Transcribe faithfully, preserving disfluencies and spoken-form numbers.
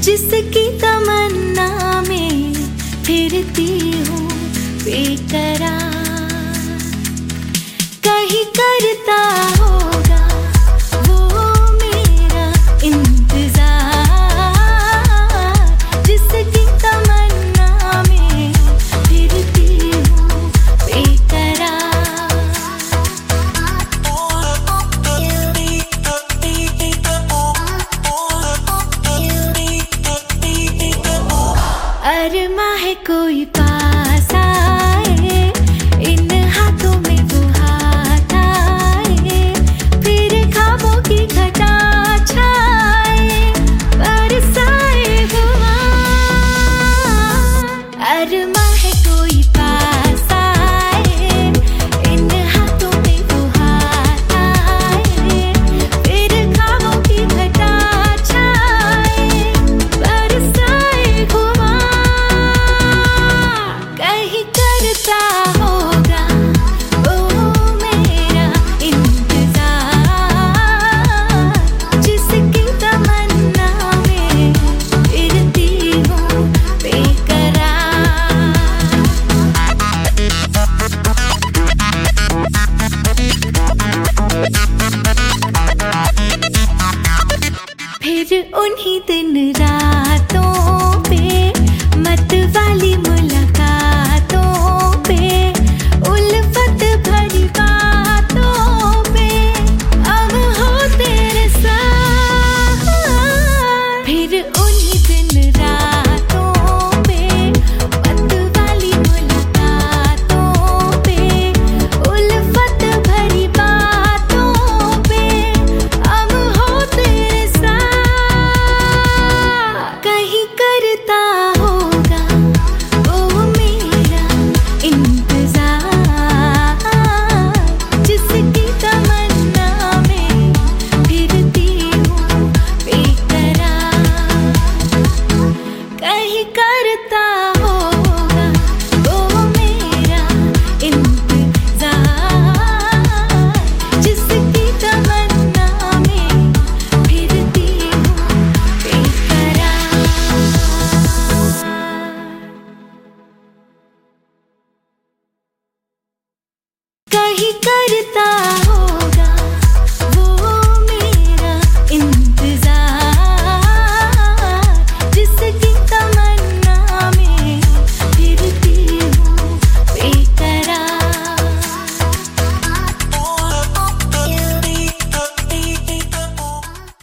जिसकी तमन्ना में फिरती हूँ बेकरार, कहीं करता होगा वो मेरा इंतजार, जिसकी तमन्ना में फिरती हूँ बेकरार। अरमा है कोई पास आए, इन हाथों में वो हाथ आए, फिर ख्वाबों की घटा छाए, बरसाए हुआ। अरमा है कोई पास आए, इन हाथों में वो हाथ आए, फिर ख्वाबों की घटा छाए, बरसाए हुआ। कहीं करता होगा वो मेरा इंतजार, जिसकी तमन्ना में फिरती हूँ बेकरार। फिर उन्हीं दिन रातों पे मत वाली मुलाकात